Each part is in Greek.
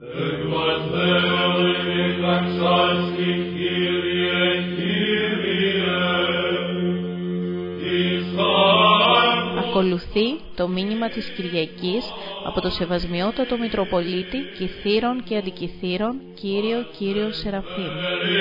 Ακολουθεί το μήνυμα της Κυριακής από το Σεβασμιότατο Μητροπολίτη Κιθήρων και Αντικιθήρων Κύριο Σεραφείμ.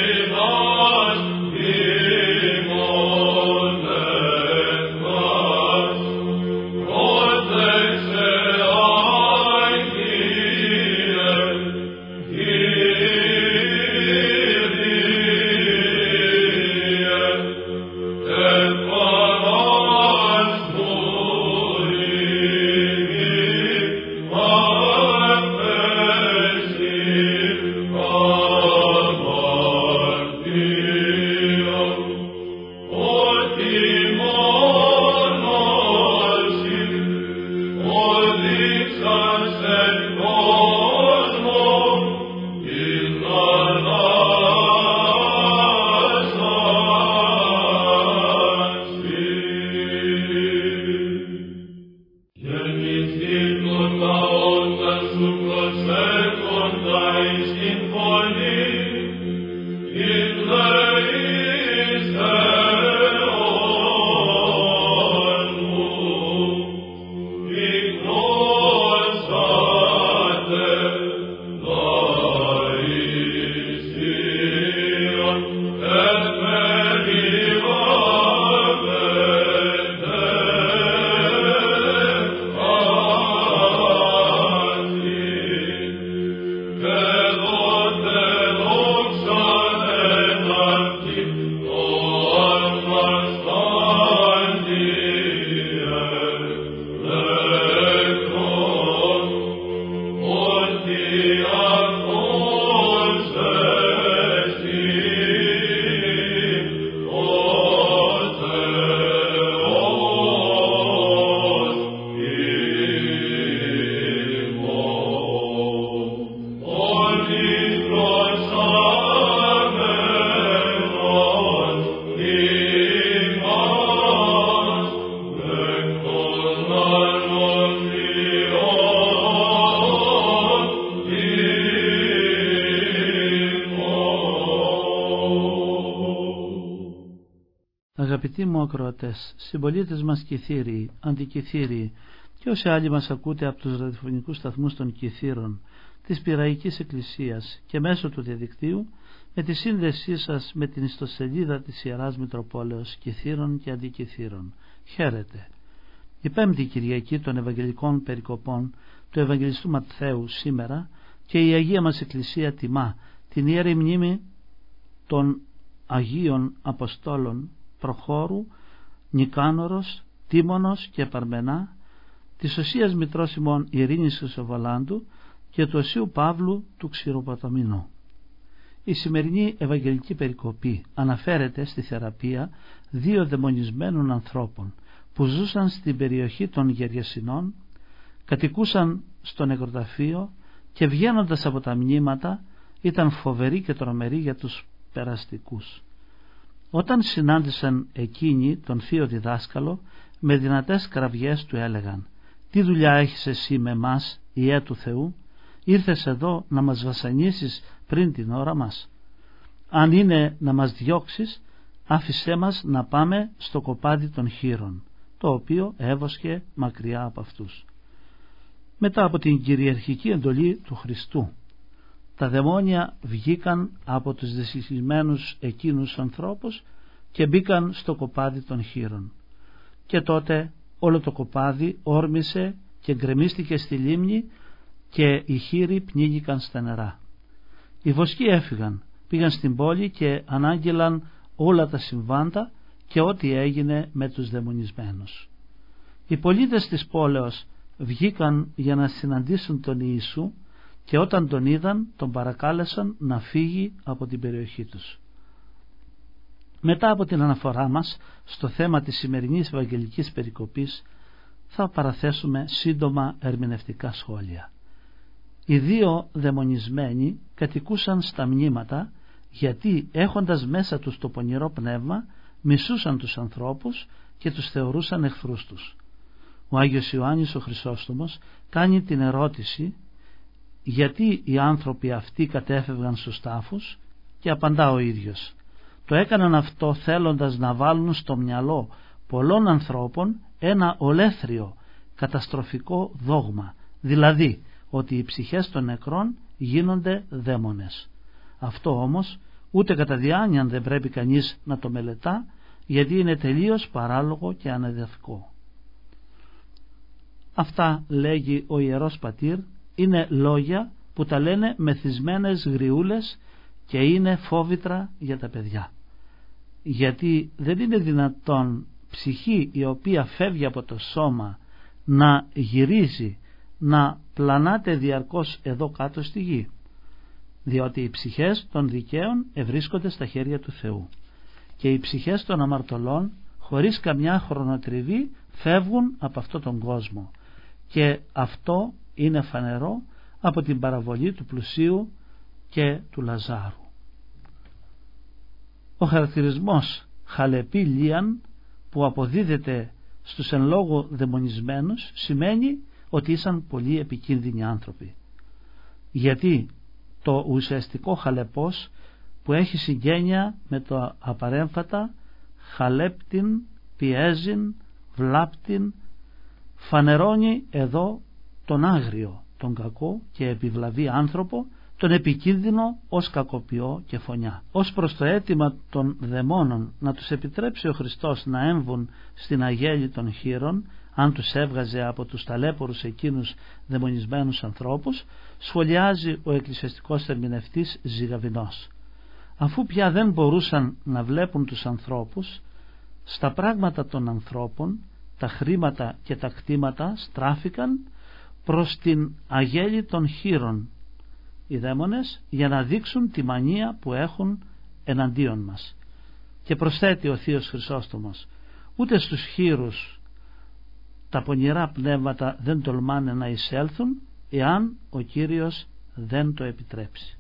Αγαπητοί μου ακροατές, συμπολίτες μας Κιθήριοι, Αντικιθήριοι και όσοι άλλοι μας ακούτε από τους ραδιοφωνικούς σταθμούς των Κιθήρων, της Πειραϊκής Εκκλησίας και μέσω του διαδικτύου, με τη σύνδεσή σας με την ιστοσελίδα της Ιεράς Μητροπόλεως Κιθήρων και Αντικιθήρων. Χαίρετε. Η πέμπτη Κυριακή των Ευαγγελικών Περικοπών του Ευαγγελιστού Ματθαίου σήμερα και η Αγία μας Εκκλησία τιμά την Ιερή Μνήμη των Αγίων Αποστόλων Προχώρου, Νικάνωρος, Τίμωνος και Παρμενά, της Οσίας Μητρός ημών Ειρήνης Χρυσοβολάντου και του Οσίου Παύλου του Ξηροποταμινού. Η σημερινή Ευαγγελική Περικοπή αναφέρεται στη θεραπεία δύο δαιμονισμένων ανθρώπων που ζούσαν στην περιοχή των Γεριασινών, κατοικούσαν στο νεκροταφείο και βγαίνοντας από τα μνήματα ήταν φοβεροί και τρομεροί για τους περαστικούς. Όταν συνάντησαν εκείνοι τον θείο διδάσκαλο, με δυνατές κραυγές του έλεγαν: «Τι δουλειά έχεις εσύ με μας, Ιε του Θεού? Ήρθες εδώ να μας βασανίσεις πριν την ώρα μας? Αν είναι να μας διώξεις, άφησέ μας να πάμε στο κοπάδι των χήρων», το οποίο έβοσκε μακριά από αυτούς. Μετά από την κυριαρχική εντολή του Χριστού, τα δαιμόνια βγήκαν από τους δυστυχισμένους εκείνους ανθρώπους και μπήκαν στο κοπάδι των χήρων. Και τότε όλο το κοπάδι όρμησε και γκρεμίστηκε στη λίμνη και οι χήροι πνίγηκαν στα νερά. Οι βοσκοί έφυγαν, πήγαν στην πόλη και ανάγγελαν όλα τα συμβάντα και ό,τι έγινε με τους δαιμονισμένους. Οι πολίτες της πόλεως βγήκαν για να συναντήσουν τον Ιησού και όταν τον είδαν τον παρακάλεσαν να φύγει από την περιοχή τους. Μετά από την αναφορά μας στο θέμα της σημερινής Ευαγγελικής Περικοπής θα παραθέσουμε σύντομα ερμηνευτικά σχόλια. Οι δύο δαιμονισμένοι κατοικούσαν στα μνήματα γιατί έχοντας μέσα τους το πονηρό πνεύμα μισούσαν τους ανθρώπους και τους θεωρούσαν εχθρούς τους. Ο Άγιος Ιωάννης ο Χρυσόστομος κάνει την ερώτηση: γιατί οι άνθρωποι αυτοί κατέφευγαν στους τάφους, και απαντά ο ίδιος: το έκαναν αυτό θέλοντας να βάλουν στο μυαλό πολλών ανθρώπων ένα ολέθριο καταστροφικό δόγμα, δηλαδή ότι οι ψυχές των νεκρών γίνονται δαίμονες. Αυτό όμως ούτε κατά διάνοιαν δεν πρέπει κανείς να το μελετά, γιατί είναι τελείως παράλογο και ανεδαφικό. Αυτά, λέγει ο Ιερός Πατήρ, είναι λόγια που τα λένε μεθυσμένες γριούλες και είναι φόβητρα για τα παιδιά. Γιατί δεν είναι δυνατόν ψυχή η οποία φεύγει από το σώμα να γυρίζει, να πλανάται διαρκώς εδώ κάτω στη γη, διότι οι ψυχές των δικαίων ευρίσκονται στα χέρια του Θεού και οι ψυχές των αμαρτωλών χωρίς καμιά χρονοτριβή φεύγουν από αυτόν τον κόσμο, και αυτό είναι φανερό από την παραβολή του πλουσίου και του Λαζάρου. Ο χαρακτηρισμός χαλεπή λίαν που αποδίδεται στους εν λόγω δαιμονισμένους σημαίνει ότι ήσαν πολύ επικίνδυνοι άνθρωποι, γιατί το ουσιαστικό χαλεπός που έχει συγγένεια με το απαρέμφατα χαλέπτην, πιέζην, βλάπτην, φανερώνει εδώ τον άγριο, τον κακό και επιβλαβή άνθρωπο, τον επικίνδυνο ως κακοποιό και φωνιά. Ως προς το αίτημα των δαιμόνων να τους επιτρέψει ο Χριστός να έμβουν στην αγέλη των χήρων, αν τους έβγαζε από τους ταλέπορους εκείνους δαιμονισμένους ανθρώπους, σχολιάζει ο εκκλησιαστικός ερμηνευτής Ζυγαβηνός: αφού πια δεν μπορούσαν να βλέπουν τους ανθρώπους, στα πράγματα των ανθρώπων τα χρήματα και τα κτήματα στράφηκαν προς την αγέλη των χήρων οι δαίμονες, για να δείξουν τη μανία που έχουν εναντίον μας. Και προσθέτει ο Θείος Χρυσόστομος: ούτε στους χήρους τα πονηρά πνεύματα δεν τολμάνε να εισέλθουν, εάν ο Κύριος δεν το επιτρέψει.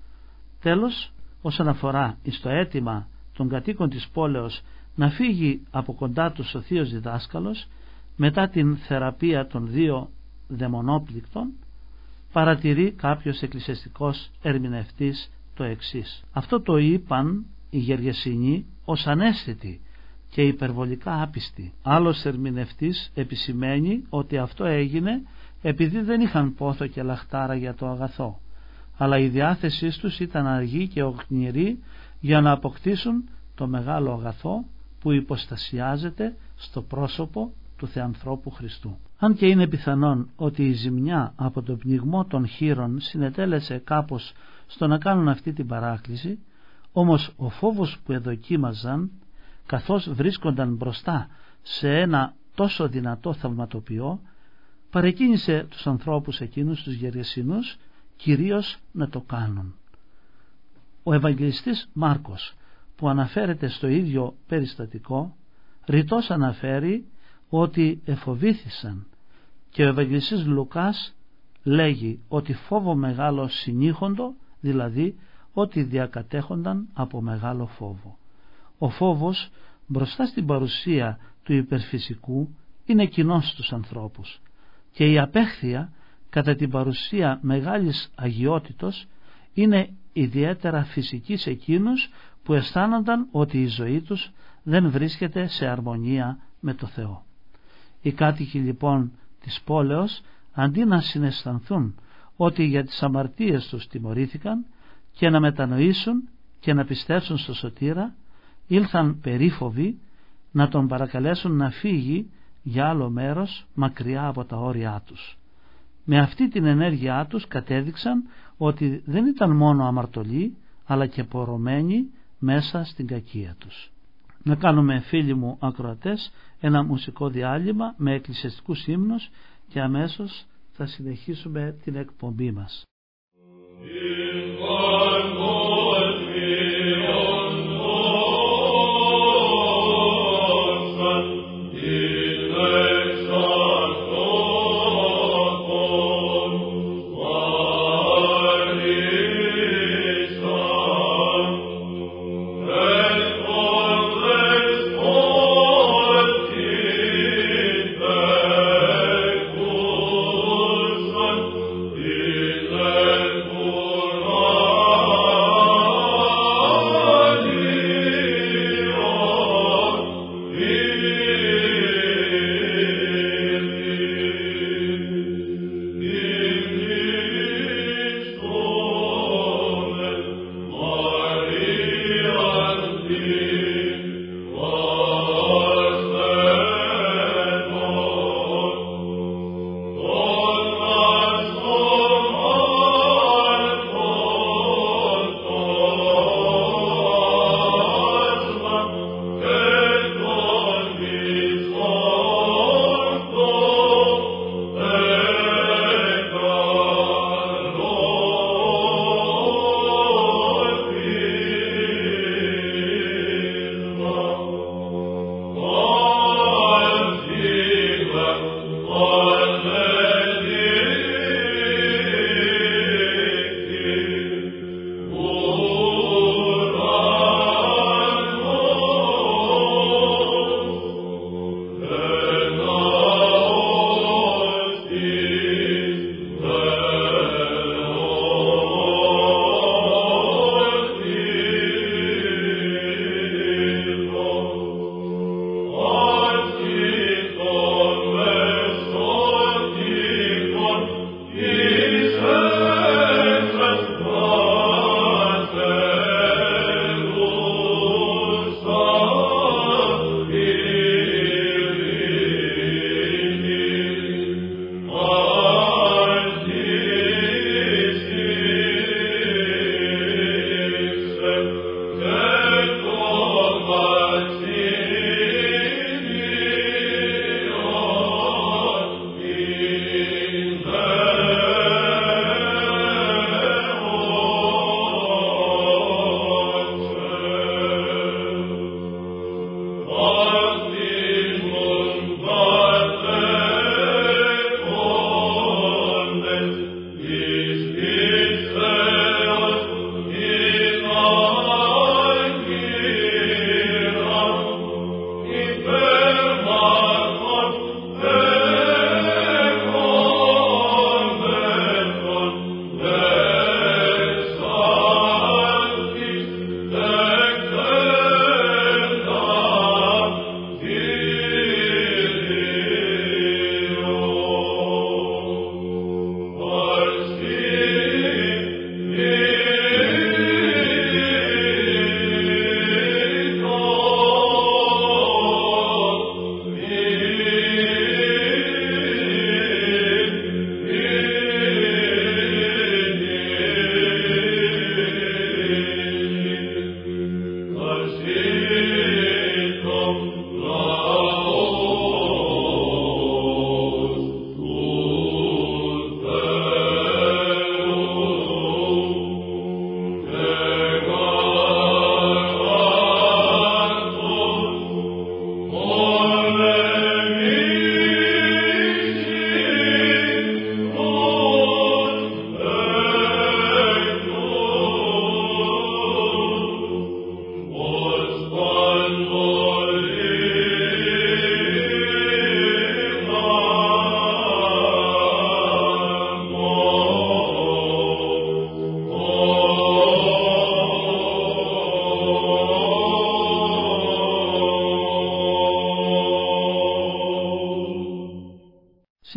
Τέλος, όσον αφορά στο αίτημα των κατοίκων της πόλεως να φύγει από κοντά τους ο Θείος Διδάσκαλος μετά την θεραπεία των δύο δαιμονόπληκτων, παρατηρεί κάποιος εκκλησιαστικός ερμηνευτής το εξής: αυτό το είπαν οι Γεργεσινοί ως ανέστητοι και υπερβολικά άπιστοι. Άλλος ερμηνευτής επισημαίνει ότι αυτό έγινε επειδή δεν είχαν πόθο και λαχτάρα για το αγαθό, αλλά η διάθεσή τους ήταν αργή και οκνηρή για να αποκτήσουν το μεγάλο αγαθό που υποστασιάζεται στο πρόσωπο του Θεανθρώπου Χριστού. Αν και είναι πιθανόν ότι η ζημιά από το πνιγμό των χήρων συνετέλεσε κάπως στο να κάνουν αυτή την παράκληση, όμως ο φόβος που εδοκίμαζαν καθώς βρίσκονταν μπροστά σε ένα τόσο δυνατό θαυματοποιό, παρεκκίνησε τους ανθρώπους εκείνους, τους Γεργεσινούς, κυρίως να το κάνουν. Ο Ευαγγελιστής Μάρκος, που αναφέρεται στο ίδιο περιστατικό, ρητός αναφέρει ότι εφοβήθησαν, και ο Ευαγγελιστής Λουκάς λέγει ότι φόβο μεγάλο συνήχοντο, δηλαδή ότι διακατέχονταν από μεγάλο φόβο. Ο φόβος μπροστά στην παρουσία του υπερφυσικού είναι κοινός στους ανθρώπους, και η απέχθεια κατά την παρουσία μεγάλης αγιότητος είναι ιδιαίτερα φυσική σε εκείνους που αισθάνονταν ότι η ζωή τους δεν βρίσκεται σε αρμονία με το Θεό. Οι κάτοικοι λοιπόν της πόλεως, αντί να συναισθανθούν ότι για τις αμαρτίες τους τιμωρήθηκαν και να μετανοήσουν και να πιστέψουν στο Σωτήρα, ήλθαν περίφοβοι να τον παρακαλέσουν να φύγει για άλλο μέρος μακριά από τα όρια τους. Με αυτή την ενέργειά τους κατέδειξαν ότι δεν ήταν μόνο αμαρτωλοί, αλλά και πορωμένοι μέσα στην κακία τους. Να κάνουμε, φίλοι μου ακροατές, ένα μουσικό διάλειμμα με εκκλησιαστικούς ύμνους και αμέσως θα συνεχίσουμε την εκπομπή μας. Amen.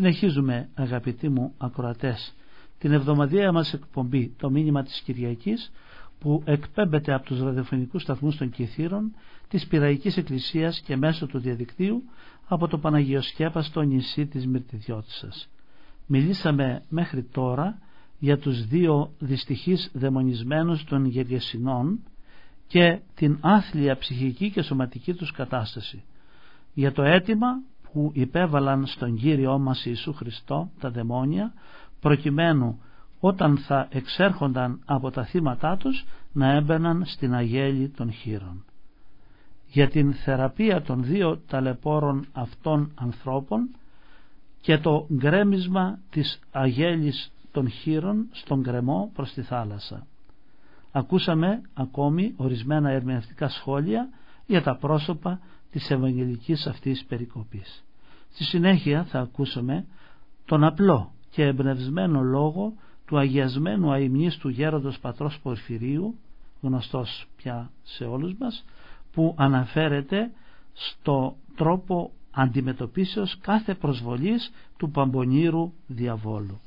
Συνεχίζουμε, αγαπητοί μου ακροατές, την εβδομαδιαία μας εκπομπή, το μήνυμα της Κυριακής, που εκπέμπεται από τους ραδιοφωνικούς σταθμούς των Κιθήρων, της Πειραϊκής Εκκλησίας και μέσω του διαδικτύου από το Παναγιοσκέπαστο νησί της Μυρτιδιώτισσας. Μιλήσαμε μέχρι τώρα για τους δύο δυστυχείς δαιμονισμένους των Γεργεσινών και την άθλια ψυχική και σωματική τους κατάσταση, για το αίτημα που υπέβαλαν στον Κύριό μας Ιησού Χριστό τα δαιμόνια, προκειμένου όταν θα εξέρχονταν από τα θύματά τους να έμπαιναν στην αγέλη των χήρων. Για την θεραπεία των δύο ταλαιπώρων αυτών ανθρώπων και το γκρέμισμα της αγέλης των χήρων στον γκρεμό προς τη θάλασσα. Ακούσαμε ακόμη ορισμένα ερμηνευτικά σχόλια για τα πρόσωπα της ευαγγελικής αυτής περικοπής. Στη συνέχεια θα ακούσουμε τον απλό και εμπνευσμένο λόγο του αγιασμένου αημνίστου γέροντος πατρός Πορφυρίου, γνωστός πια σε όλους μας, που αναφέρεται στο τρόπο αντιμετωπίσεως κάθε προσβολής του παμπονήρου διαβόλου.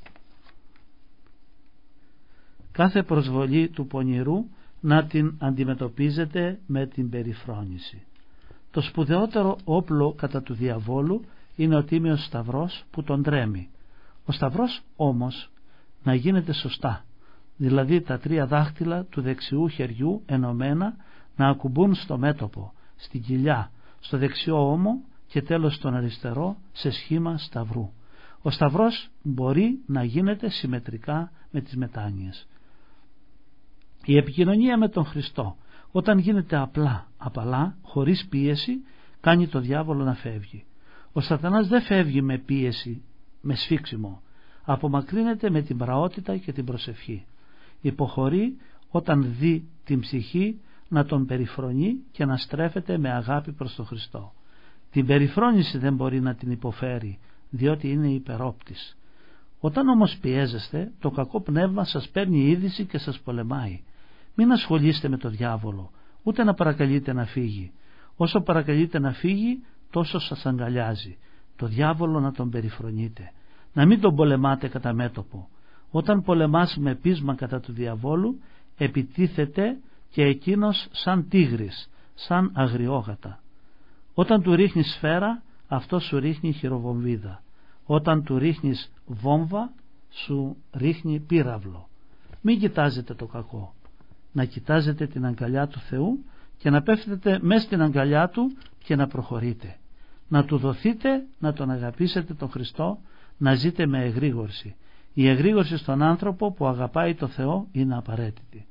Κάθε προσβολή του πονηρού να την αντιμετωπίζετε με την περιφρόνηση. Το σπουδαιότερο όπλο κατά του διαβόλου είναι ο τίμιος σταυρός που τον τρέμει. Ο σταυρός όμως να γίνεται σωστά, δηλαδή τα τρία δάχτυλα του δεξιού χεριού ενωμένα να ακουμπούν στο μέτωπο, στην κοιλιά, στο δεξιό ώμο και τέλος στον αριστερό σε σχήμα σταυρού. Ο σταυρός μπορεί να γίνεται συμμετρικά με τις μετάνοιες. Η επικοινωνία με τον Χριστό, όταν γίνεται απλά, απαλά, χωρίς πίεση, κάνει το διάβολο να φεύγει. Ο σατανάς δεν φεύγει με πίεση, με σφίξιμο. Απομακρύνεται με την πραότητα και την προσευχή. Υποχωρεί όταν δει την ψυχή να τον περιφρονεί και να στρέφεται με αγάπη προς τον Χριστό. Την περιφρόνηση δεν μπορεί να την υποφέρει, διότι είναι υπερόπτης. Όταν όμως πιέζεστε, το κακό πνεύμα σας παίρνει είδηση και σας πολεμάει. Μην ασχολείστε με το διάβολο, ούτε να παρακαλείτε να φύγει. Όσο παρακαλείτε να φύγει, τόσο σας αγκαλιάζει. Το διάβολο να τον περιφρονείτε. Να μην τον πολεμάτε κατά μέτωπο. Όταν πολεμάς με πείσμα κατά του διαβόλου, επιτίθεται και εκείνος σαν τίγρης, σαν αγριόγατα. Όταν του ρίχνεις σφαίρα, αυτό σου ρίχνει χειροβομβίδα. Όταν του ρίχνεις βόμβα, σου ρίχνει πύραυλο. Μην κοιτάζετε το κακό. Να κοιτάζετε την αγκαλιά του Θεού και να πέφτετε μέσα στην αγκαλιά του και να προχωρείτε. Να του δοθείτε, να τον αγαπήσετε τον Χριστό, να ζείτε με εγρήγορση. Η εγρήγορση στον άνθρωπο που αγαπάει το Θεό είναι απαραίτητη.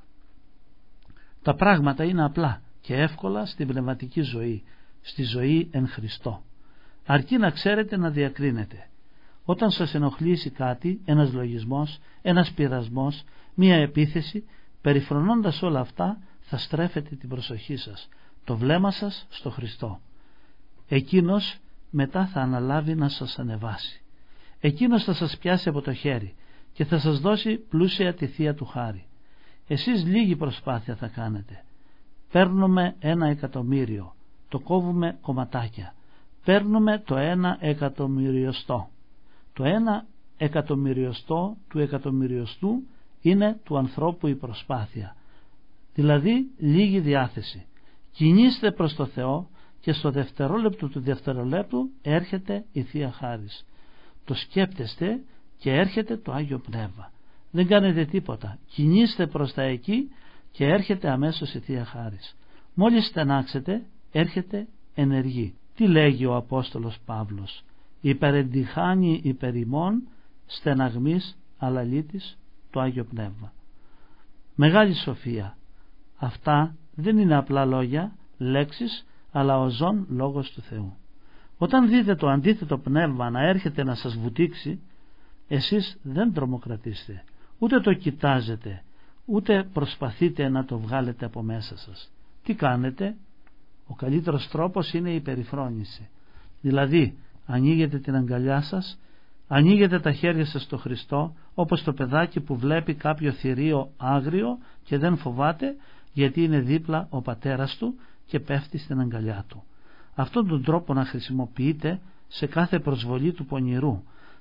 Τα πράγματα είναι απλά και εύκολα στην πνευματική ζωή, στη ζωή εν Χριστώ. Αρκεί να ξέρετε να διακρίνετε. Όταν σας ενοχλήσει κάτι, ένας λογισμός, ένας πειρασμός, μία επίθεση, περιφρονώντας όλα αυτά θα στρέφετε την προσοχή σας, το βλέμμα σας στο Χριστό. Εκείνος μετά θα αναλάβει να σας ανεβάσει. Εκείνος θα σας πιάσει από το χέρι και θα σας δώσει πλούσια τη θεία του χάρη. Εσείς λίγη προσπάθεια θα κάνετε. Παίρνουμε 1.000.000, το κόβουμε κομματάκια. Παίρνουμε το 1.000.000. Το 1.000.000 του εκατομμυριωστού είναι του ανθρώπου η προσπάθεια, δηλαδή λίγη διάθεση. Κινήστε προς το Θεό και στο δευτερόλεπτο του δευτερολέπτου έρχεται η Θεία Χάρις. Το σκέπτεστε και έρχεται το Άγιο Πνεύμα. Δεν κάνετε τίποτα. Κινήστε προς τα εκεί και έρχεται αμέσως η Θεία Χάρις. Μόλις στενάξετε έρχεται ενεργή. Τι λέγει ο Απόστολος Παύλος? Υπερεντυχάνει υπερημών στεναγμής αλαλήτης το Άγιο Πνεύμα. Μεγάλη σοφία. Αυτά δεν είναι απλά λόγια, λέξεις, αλλά ο ζών λόγος του Θεού. Όταν δείτε το αντίθετο πνεύμα να έρχεται να σας βουτήξει, εσείς δεν τρομοκρατήστε, ούτε το κοιτάζετε, ούτε προσπαθείτε να το βγάλετε από μέσα σας. Τι κάνετε? Ο καλύτερος τρόπος είναι η περιφρόνηση. Δηλαδή ανοίγετε την αγκαλιά σας, ανοίγετε τα χέρια σας στο Χριστό, όπως το παιδάκι που βλέπει κάποιο θηρίο άγριο και δεν φοβάται, γιατί είναι δίπλα ο πατέρας του και πέφτει στην αγκαλιά του. Αυτόν τον τρόπο να χρησιμοποιείτε σε κάθε προσβολή του πονηρού.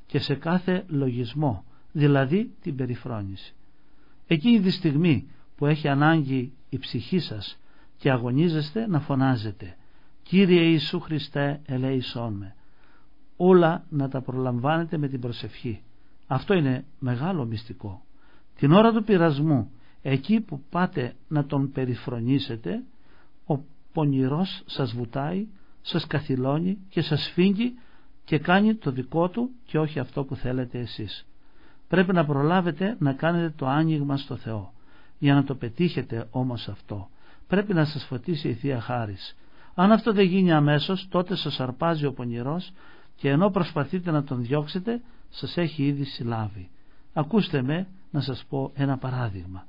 και σε κάθε λογισμό, δηλαδή την περιφρόνηση. Εκείνη τη στιγμή που έχει ανάγκη η ψυχή σας και αγωνίζεστε να φωνάζετε «Κύριε Ιησού Χριστέ, ελέησόν με». Όλα να τα προλαμβάνετε με την προσευχή. Αυτό είναι μεγάλο μυστικό. Την ώρα του πειρασμού, εκεί που πάτε να τον περιφρονήσετε, ο πονηρός σας βουτάει, σας καθυλώνει και σας σφίγγει και κάνει το δικό του και όχι αυτό που θέλετε εσείς. Πρέπει να προλάβετε να κάνετε το άνοιγμα στο Θεό. Για να το πετύχετε όμως αυτό, πρέπει να σας φωτίσει η Θεία Χάρις. Αν αυτό δεν γίνει αμέσως, τότε σας αρπάζει ο πονηρός και ενώ προσπαθείτε να τον διώξετε, σας έχει ήδη συλλάβει. Ακούστε με να σας πω ένα παράδειγμα.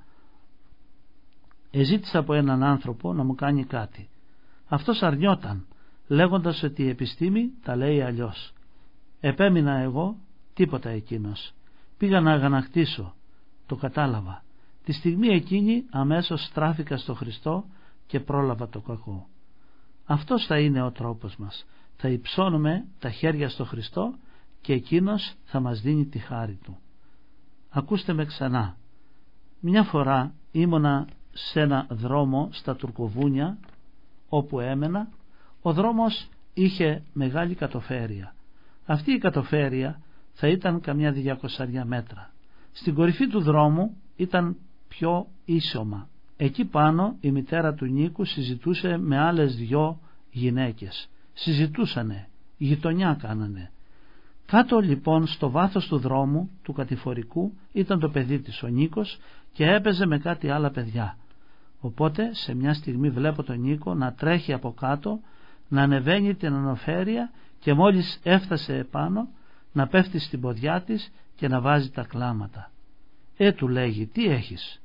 Εζήτησα από έναν άνθρωπο να μου κάνει κάτι. Αυτός αρνιόταν, λέγοντας ότι η επιστήμη τα λέει αλλιώς. Επέμεινα εγώ, τίποτα εκείνος. Πήγα να αγανακτήσω, το κατάλαβα. Τη στιγμή εκείνη αμέσως στράφηκα στο Χριστό και πρόλαβα το κακό. Αυτός θα είναι ο τρόπος μας. Θα υψώνουμε τα χέρια στο Χριστό και εκείνος θα μας δίνει τη χάρη Του. Ακούστε με ξανά. Μια φορά ήμουνα σε ένα δρόμο στα Τουρκοβούνια όπου έμενα. Ο δρόμος είχε μεγάλη κατοφέρεια. Αυτή η κατοφέρεια θα ήταν καμιά 200 μέτρα. Στην κορυφή του δρόμου ήταν πιο ίσωμα. Εκεί πάνω η μητέρα του Νίκου συζητούσε με άλλες 2 γυναίκες. Συζητούσανε, γειτονιά κάνανε. Κάτω λοιπόν στο βάθος του δρόμου του κατηφορικού ήταν το παιδί της, ο Νίκος, και έπαιζε με κάτι άλλα παιδιά. Οπότε σε μια στιγμή βλέπω τον Νίκο να τρέχει από κάτω, να ανεβαίνει την ανοφέρεια και μόλις έφτασε επάνω να πέφτει στην ποδιά της και να βάζει τα κλάματα. Του λέγει, τι έχεις?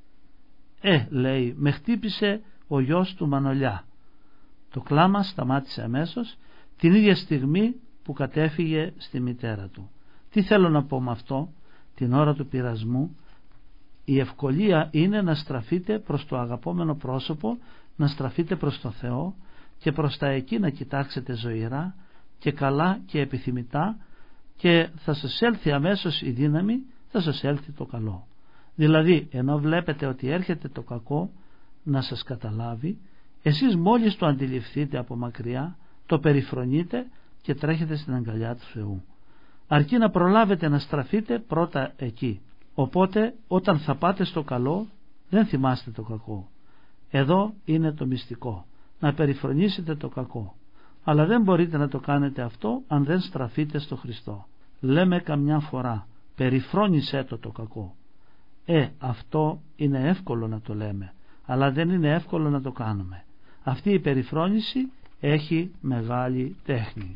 Λέει, με χτύπησε ο γιος του Μανολιά. Το κλάμα σταμάτησε αμέσως την ίδια στιγμή που κατέφυγε στη μητέρα του. Τι θέλω να πω με αυτό? Την ώρα του πειρασμού η ευκολία είναι να στραφείτε προς το αγαπόμενο πρόσωπο, να στραφείτε προς το Θεό και προς τα εκεί να κοιτάξετε ζωηρά και καλά και επιθυμητά, και θα σας έλθει αμέσως η δύναμη, θα σας έλθει το καλό. Δηλαδή ενώ βλέπετε ότι έρχεται το κακό να σας καταλάβει, εσείς μόλις το αντιληφθείτε από μακριά, το περιφρονείτε και τρέχετε στην αγκαλιά του Θεού. Αρκεί να προλάβετε να στραφείτε πρώτα εκεί. Οπότε όταν θα πάτε στο καλό δεν θυμάστε το κακό. Εδώ είναι το μυστικό, να περιφρονήσετε το κακό. Αλλά δεν μπορείτε να το κάνετε αυτό αν δεν στραφείτε στο Χριστό. Λέμε καμιά φορά, περιφρόνησέ το κακό. Αυτό είναι εύκολο να το λέμε, αλλά δεν είναι εύκολο να το κάνουμε. Αυτή η περιφρόνηση έχει μεγάλη τέχνη.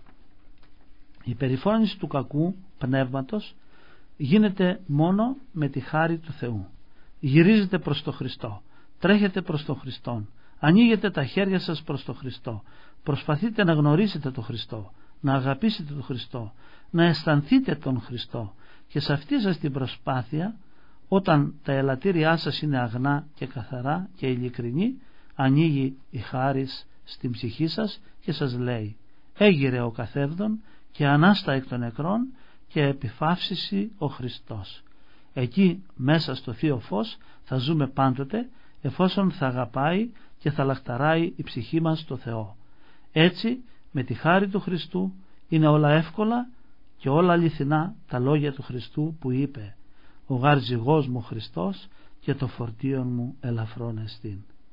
Η περιφρόνηση του κακού πνεύματος γίνεται μόνο με τη χάρη του Θεού. Γυρίζετε προς τον Χριστό, τρέχετε προς τον Χριστό, ανοίγετε τα χέρια σας προς τον Χριστό, προσπαθείτε να γνωρίσετε τον Χριστό, να αγαπήσετε τον Χριστό, να αισθανθείτε τον Χριστό, και σε αυτή σας την προσπάθεια, όταν τα ελαττήριά σας είναι αγνά και καθαρά και ειλικρινή, ανοίγει η χάρις στην ψυχή σας και σας λέει, έγειρε ο καθεύδον και ανάστα εκ των νεκρών και επιφαύσιση ο Χριστός. Εκεί μέσα στο Θείο Φως θα ζούμε πάντοτε, εφόσον θα αγαπάει και θα λαχταράει η ψυχή μας στο Θεό. Έτσι με τη χάρη του Χριστού είναι όλα εύκολα και όλα αληθινά τα λόγια του Χριστού που είπε, ο γαρζυγός μου Χριστός και το φορτίον μου ελαφρόν εστίν.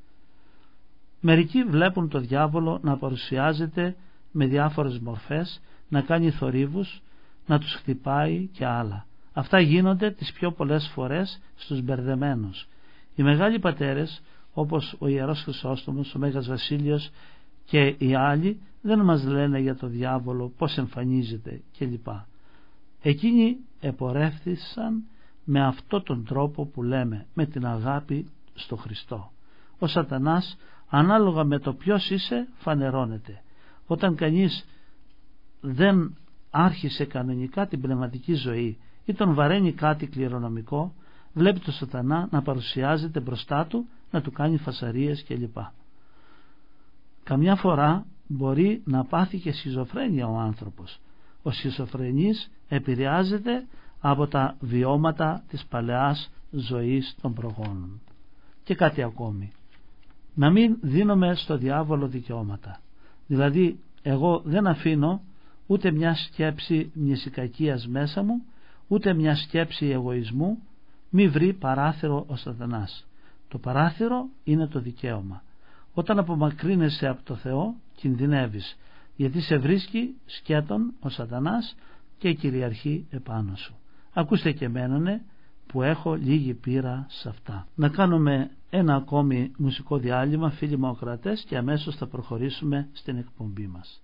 Μερικοί βλέπουν το διάβολο να παρουσιάζεται με διάφορες μορφές, να κάνει θορύβους, να τους χτυπάει και άλλα. Αυτά γίνονται τις πιο πολλές φορές στους μπερδεμένους. Οι μεγάλοι πατέρες, όπως ο Ιερός Χρυσόστομος, ο Μέγας Βασίλειος και οι άλλοι, δεν μας λένε για το διάβολο, πώς εμφανίζεται κλπ. Εκείνοι επορεύθησαν με αυτόν τον τρόπο που λέμε, με την αγάπη στο Χριστό. Ο σατανάς ανάλογα με το ποιος είσαι φανερώνεται. Όταν κανείς δεν άρχισε κανονικά την πνευματική ζωή ή τον βαραίνει κάτι κληρονομικό, βλέπει το σατανά να παρουσιάζεται μπροστά του, να του κάνει φασαρίες κλπ. Καμιά φορά μπορεί να πάθει και σχιζοφρένεια ο άνθρωπος. Ο σχιζοφρενής επηρεάζεται από τα βιώματα της παλαιάς ζωής των προγόνων. Και κάτι ακόμη, να μην δίνουμε στο διάβολο δικαιώματα. Δηλαδή εγώ δεν αφήνω ούτε μια σκέψη μνησικακίας μέσα μου, ούτε μια σκέψη εγωισμού μη βρει παράθυρο ο σατανάς. Το παράθυρο είναι το δικαίωμα. Όταν απομακρύνεσαι από το Θεό κινδυνεύεις, γιατί σε βρίσκει σκέτον ο σατανάς και κυριαρχεί επάνω σου. Ακούστε και εμένανε που έχω λίγη πείρα σε αυτά. Να κάνουμε ένα ακόμη μουσικό διάλειμμα, φίλοι μου ακροατές, και αμέσως θα προχωρήσουμε στην εκπομπή μας.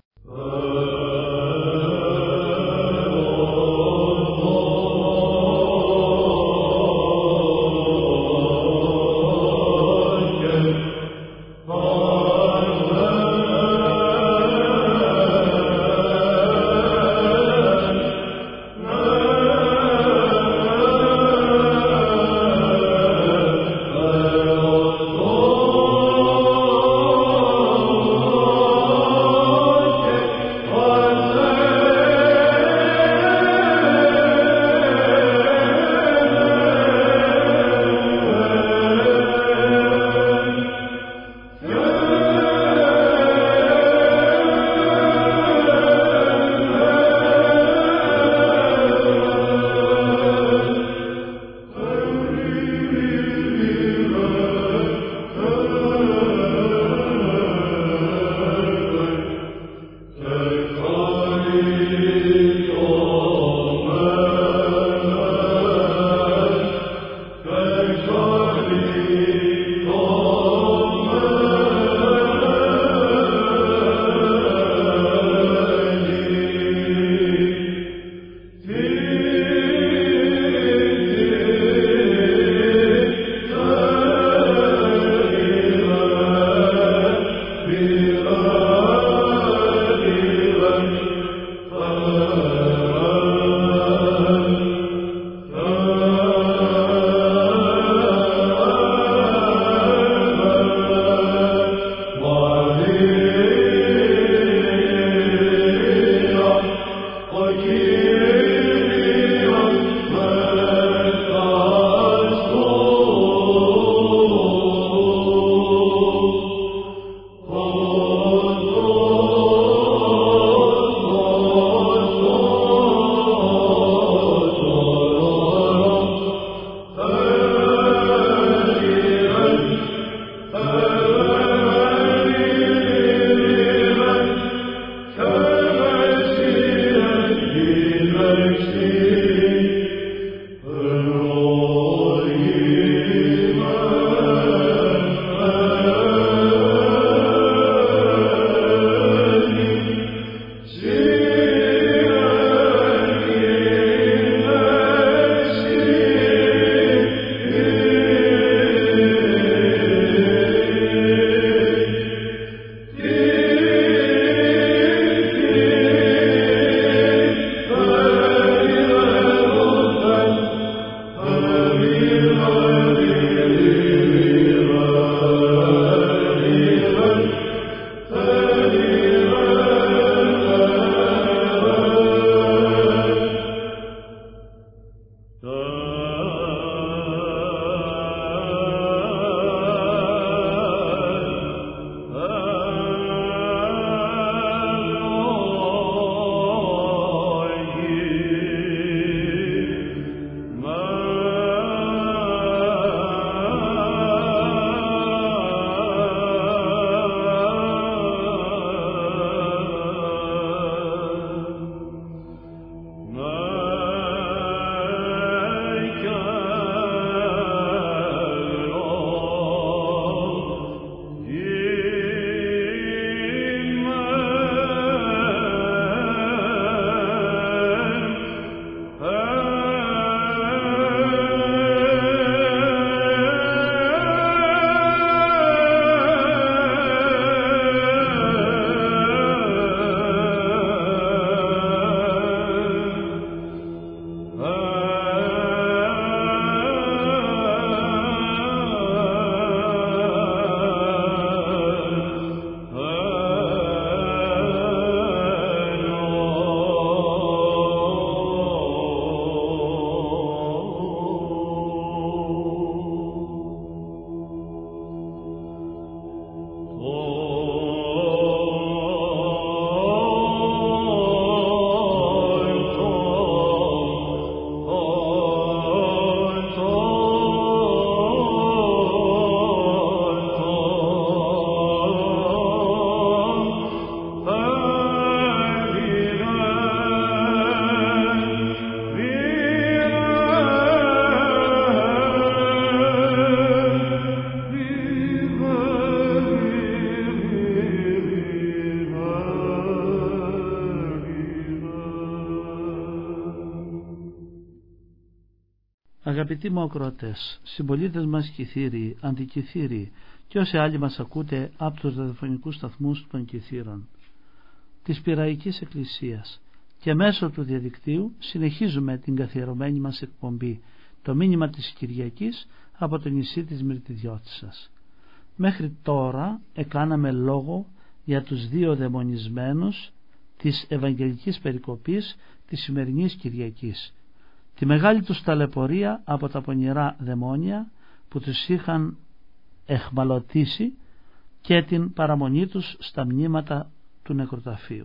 Αγαπητοί μου ακροατές, συμπολίτες μας Κιθύριοι, Αντικιθύριοι και όσοι άλλοι μας ακούτε από τους ραδιοφωνικούς σταθμούς των Κιθύρων της Πειραϊκής Εκκλησίας και μέσω του διαδικτύου συνεχίζουμε την καθιερωμένη μας εκπομπή, το μήνυμα της Κυριακής από το νησί της Μυρτιδιώτισσας. Μέχρι τώρα εκάναμε λόγο για τους δύο δαιμονισμένους της Ευαγγελικής Περικοπής της σημερινής Κυριακής, τη μεγάλη τους ταλαιπωρία από τα πονηρά δαιμόνια που τους είχαν εχμαλωτήσει και την παραμονή τους στα μνήματα του νεκροταφείου.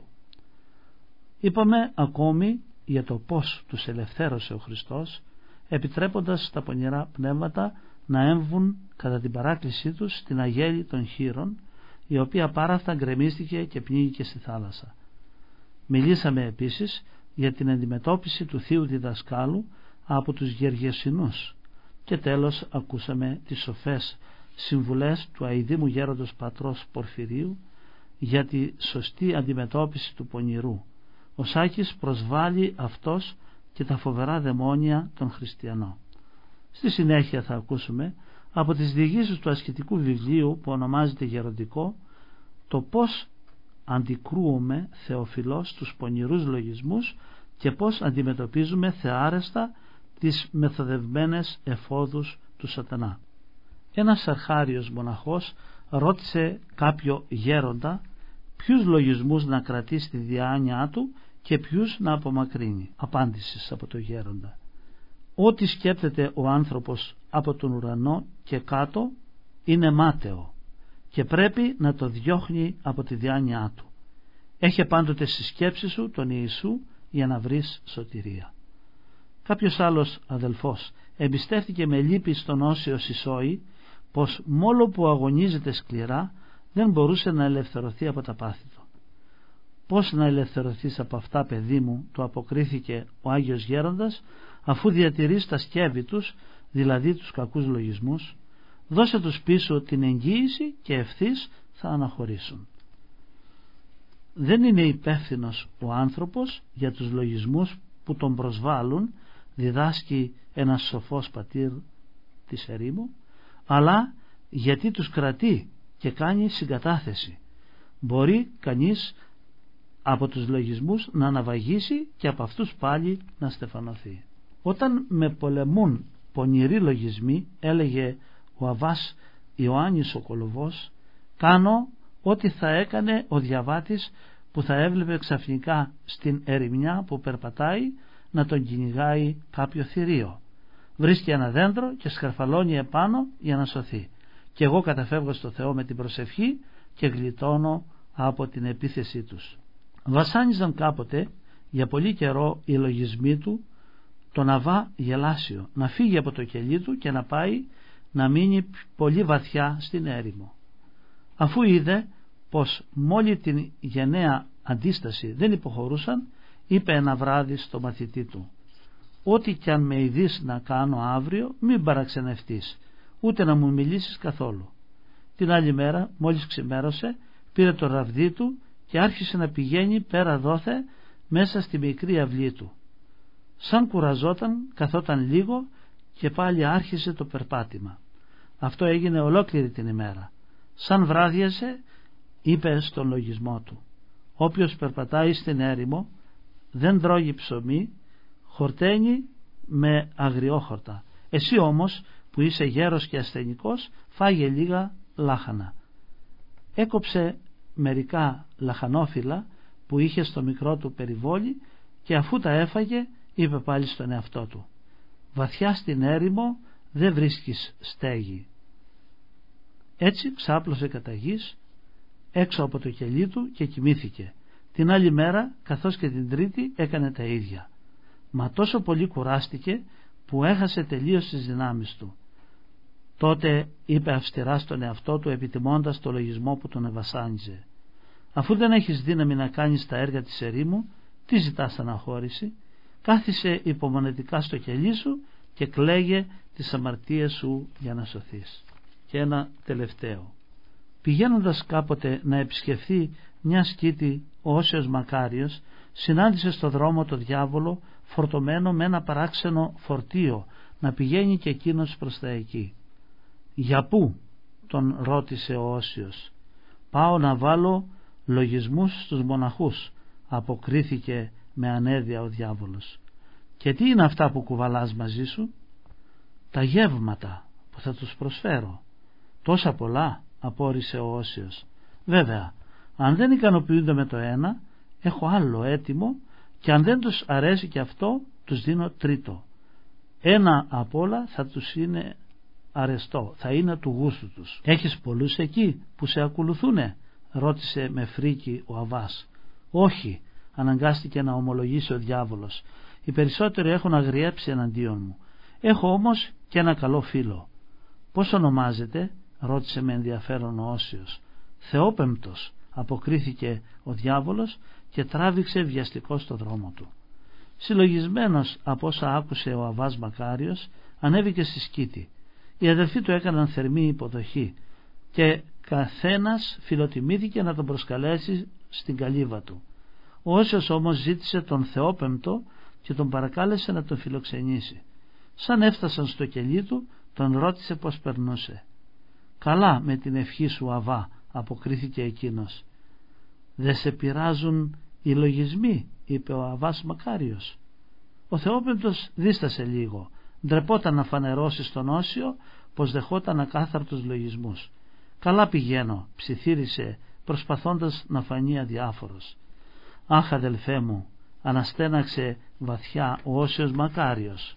Είπαμε ακόμη για το πώς τους ελευθέρωσε ο Χριστός, επιτρέποντας τα πονηρά πνεύματα να έμβουν κατά την παράκλησή τους στην αγέλη των χήρων, η οποία πάραθα γκρεμίστηκε και πνίγηκε στη θάλασσα. Μιλήσαμε επίσης για την αντιμετώπιση του Θείου Διδασκάλου από τους Γεργεσινούς και τέλος ακούσαμε τις σοφές συμβουλές του αηδήμου γέροντος πατρός Πορφυρίου για τη σωστή αντιμετώπιση του πονηρού. Ο Σάκης προσβάλλει αυτός και τα φοβερά δαιμόνια των χριστιανών. Στη συνέχεια θα ακούσουμε από τις διηγήσεις του ασκητικού βιβλίου που ονομάζεται Γεροντικό το πώς αντικρούουμε θεοφιλώς τους πονηρούς λογισμούς και πώς αντιμετωπίζουμε θεάρεστα τις μεθοδευμένες εφόδους του σατανά. Ένας αρχάριος μοναχός ρώτησε κάποιο γέροντα ποιους λογισμούς να κρατεί στη διάνοιά του και ποιους να απομακρύνει. Απάντησης από το γέροντα: ό,τι σκέπτεται ο άνθρωπος από τον ουρανό και κάτω είναι μάταιο και πρέπει να το διώχνει από τη διάνοιά του. Έχε πάντοτε στη σκέψη σου τον Ιησού για να βρεις σωτηρία. Κάποιος άλλος αδελφός εμπιστεύτηκε με λύπη στον Όσιο Σισόη πως μόλο που αγωνίζεται σκληρά δεν μπορούσε να ελευθερωθεί από τα πάθη του. «Πώς να ελευθερωθείς από αυτά, παιδί μου», του αποκρίθηκε ο Άγιος Γέροντας, «αφού διατηρείς τα σκεύη τους, δηλαδή τους κακούς λογισμούς? Δώσε τους πίσω την εγγύηση και ευθύς θα αναχωρήσουν». Δεν είναι υπεύθυνος ο άνθρωπος για τους λογισμούς που τον προσβάλλουν, διδάσκει ένας σοφός πατήρ της ερήμου, αλλά γιατί τους κρατεί και κάνει συγκατάθεση. Μπορεί κανείς από τους λογισμούς να αναβαγίσει και από αυτούς πάλι να στεφανωθεί. Όταν με πολεμούν πονηροί λογισμοί, έλεγε ο Αββάς Ιωάννης ο Κολοβός, κάνω ό,τι θα έκανε ο διαβάτης που θα έβλεπε ξαφνικά στην ερημιά που περπατάει να τον κυνηγάει κάποιο θηρίο. Βρίσκει ένα δέντρο και σκαρφαλώνει επάνω για να σωθεί. Και εγώ καταφεύγω στο Θεό με την προσευχή και γλιτώνω από την επίθεσή τους. Βασάνιζαν κάποτε για πολύ καιρό οι λογισμοί του τον Αββά Γελάσιο να φύγει από το κελί του και να πάει να μείνει πολύ βαθιά στην έρημο. Αφού είδε πως μόλι την γενναία αντίσταση δεν υποχωρούσαν, είπε ένα βράδυ στο μαθητή του: «Ό,τι κι αν με ειδείς να κάνω αύριο, μην παραξενευτείς, ούτε να μου μιλήσεις καθόλου». Την άλλη μέρα, μόλις ξημέρωσε, πήρε το ραβδί του και άρχισε να πηγαίνει πέρα δόθε μέσα στη μικρή αυλή του. Σαν κουραζόταν, καθόταν λίγο και πάλι άρχισε το περπάτημα. Αυτό έγινε ολόκληρη την ημέρα. Σαν βράδιασε, είπε στον λογισμό του: «Όποιος περπατάει στην έρημο δεν τρώγει ψωμί, χορταίνει με αγριόχορτα. Εσύ όμως που είσαι γέρος και ασθενικός, φάγε λίγα λάχανα». Έκοψε μερικά λαχανόφυλλα που είχε στο μικρό του περιβόλι και αφού τα έφαγε, είπε πάλι στον εαυτό του: «Βαθιά στην έρημο δεν βρίσκεις στέγη». Έτσι ξάπλωσε κατά γης έξω από το κελί του και κοιμήθηκε. Την άλλη μέρα, καθώς και την τρίτη, έκανε τα ίδια. Μα τόσο πολύ κουράστηκε που έχασε τελείως τις δυνάμεις του. Τότε είπε αυστηρά στον εαυτό του, επιτιμώντας το λογισμό που τον ευασάνιζε: «Αφού δεν έχεις δύναμη να κάνεις τα έργα της ερήμου, τι ζητάς αναχώρηση? Κάθισε υπομονετικά στο κελί σου και κλαίγε τις αμαρτίες σου για να σωθείς». Και ένα τελευταίο. Πηγαίνοντας κάποτε να επισκεφθεί μια σκήτη, ο Όσιος Μακάριος συνάντησε στο δρόμο το διάβολο φορτωμένο με ένα παράξενο φορτίο να πηγαίνει και εκείνος προς τα εκεί. «Για πού?» τον ρώτησε ο Όσιος. «Πάω να βάλω λογισμούς στους μοναχούς», αποκρίθηκε με ανέδεια ο διάβολος. «Και τι είναι αυτά που κουβαλάς μαζί σου?» «Τα γεύματα που θα τους προσφέρω». «Τόσα πολλά?» απόρρισε ο Όσιος. «Βέβαια, αν δεν ικανοποιούνται με το ένα, έχω άλλο έτοιμο, και αν δεν τους αρέσει και αυτό, τους δίνω τρίτο. Ένα απ' όλα θα τους είναι αρεστό, θα είναι του γούστου τους». «Έχεις πολλούς εκεί που σε ακολουθούνε?» ρώτησε με φρίκι ο Αβάς. «Όχι», αναγκάστηκε να ομολογήσει ο διάβολος. «Οι περισσότεροι έχουν αγριέψει εναντίον μου. Έχω όμως και ένα καλό φίλο». «Πώς ονομάζεται?» ρώτησε με ενδιαφέρον ο Όσιος. «Θεόπεμπτος», αποκρίθηκε ο διάβολος και τράβηξε βιαστικό στο δρόμο του. Συλλογισμένος από όσα άκουσε ο Αβάς Μακάριος, ανέβηκε στη σκήτη. Οι αδελφοί του έκαναν θερμή υποδοχή και καθένας φιλοτιμήθηκε να τον προσκαλέσει στην καλύβα του. Ο Όσιος όμως ζήτησε τον Θεόπεμπτο και τον παρακάλεσε να τον φιλοξενήσει. Σαν έφτασαν στο κελί του, τον ρώτησε πως περνούσε. «Καλά με την ευχή σου, Αβά», αποκρίθηκε εκείνος. «Δεν σε πειράζουν οι λογισμοί?» είπε ο Αβάς Μακάριος. Ο Θεόπεμπτος δίστασε λίγο, ντρεπόταν να φανερώσει στον Όσιο πως δεχόταν ακάθαρτους λογισμούς. «Καλά πηγαίνω», ψιθύρισε προσπαθώντας να φανεί αδιάφορος. «Αχ, αδελφέ μου», αναστέναξε βαθιά ο Όσιος Μακάριος,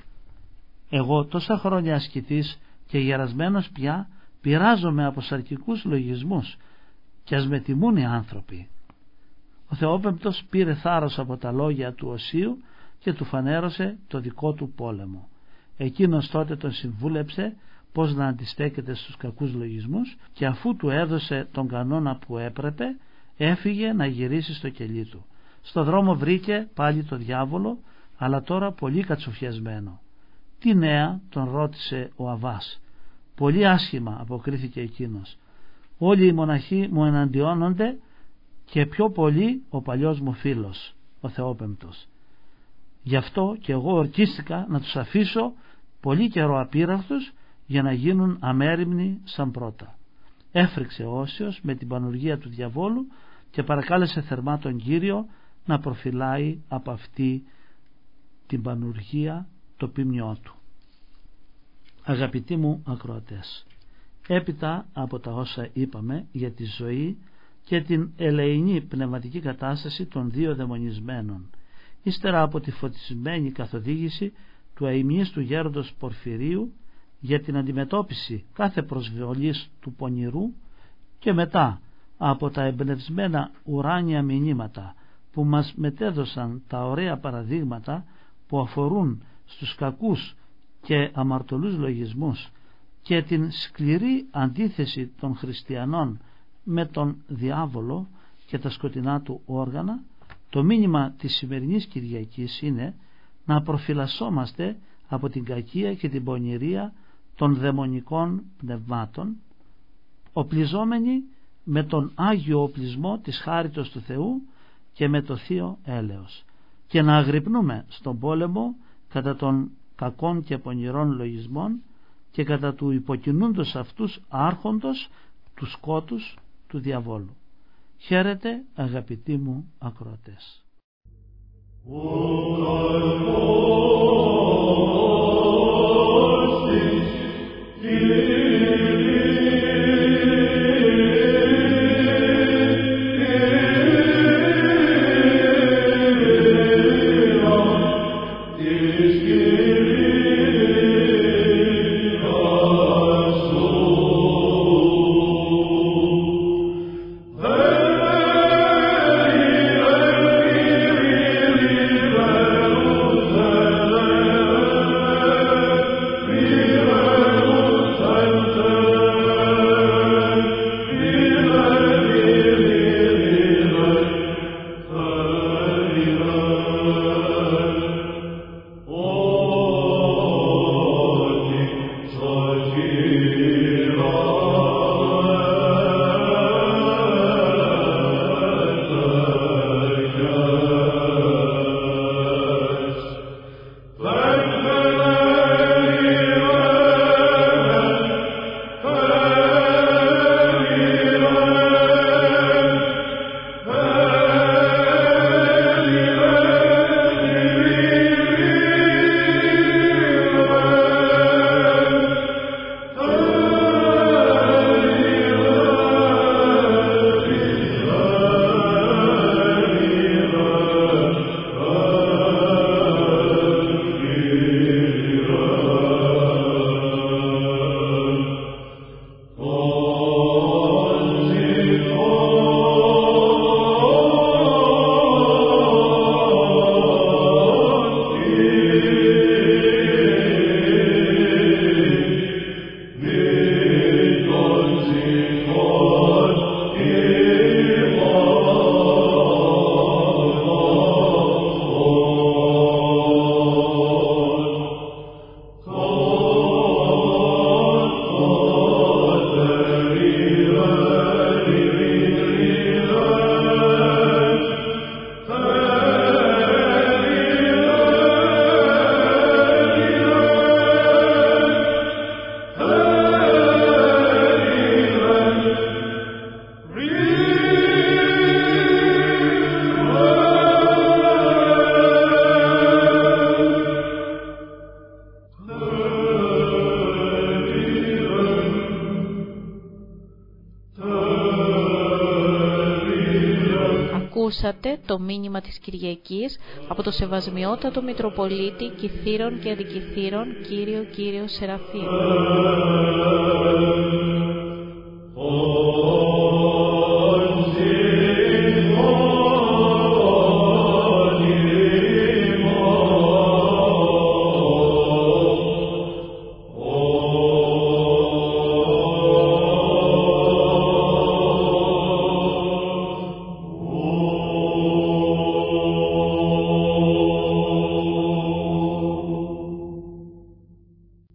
«εγώ τόσα χρόνια ασκητής και γερασμένος πια πειράζομαι από σαρκικούς λογισμούς, και ας με τιμούν οι άνθρωποι». Ο Θεόπεμπτος πήρε θάρρος από τα λόγια του Οσίου και του φανέρωσε το δικό του πόλεμο. Εκείνος τότε τον συμβούλεψε πως να αντιστέκεται στους κακούς λογισμούς, και αφού του έδωσε τον κανόνα που έπρεπε, έφυγε να γυρίσει στο κελί του. Στο δρόμο βρήκε πάλι το διάβολο, αλλά τώρα πολύ κατσουφιασμένο. «Τι νέα?» τον ρώτησε ο Αβάς. «Πολύ άσχημα», αποκρίθηκε εκείνος. «Όλοι οι μοναχοί μου εναντιώνονται, και πιο πολύ ο παλιός μου φίλος, ο Θεόπεμπτος. Γι' αυτό και εγώ ορκίστηκα να τους αφήσω πολύ καιρό απείραυτους, για να γίνουν αμέριμνοι σαν πρώτα». Έφρυξε ο Όσιος με την πανουργία του διαβόλου και παρακάλεσε θερμά τον Κύριο να προφυλάει από αυτή την πανουργία το ποιμνιό του. Αγαπητοί μου ακροατές, έπειτα από τα όσα είπαμε για τη ζωή και την ελεηνή πνευματική κατάσταση των δύο δαιμονισμένων, ύστερα από τη φωτισμένη καθοδήγηση του αημνίστου γέροντος Πορφυρίου για την αντιμετώπιση κάθε προσβολής του πονηρού, και μετά από τα εμπνευσμένα ουράνια μηνύματα που μας μετέδωσαν τα ωραία παραδείγματα που αφορούν στους κακούς και αμαρτωλούς λογισμούς και την σκληρή αντίθεση των χριστιανών με τον διάβολο και τα σκοτεινά του όργανα, το μήνυμα της σημερινής Κυριακής είναι να προφυλασσόμαστε από την κακία και την πονηρία των δαιμονικών πνευμάτων, οπλιζόμενοι με τον Άγιο οπλισμό της χάριτος του Θεού και με το Θείο έλεος, και να αγρυπνούμε στον πόλεμο κατά των κακών και πονηρών λογισμών και κατά του υποκινούντος αυτούς άρχοντος του σκότους του διαβόλου. Χαίρετε, αγαπητοί μου ακροατές. Ακούσατε το μήνυμα της Κυριακής από το Σεβασμιότατο Μητροπολίτη Κιθήρων και Αντικιθήρων, Κύριο Σεραφείμ.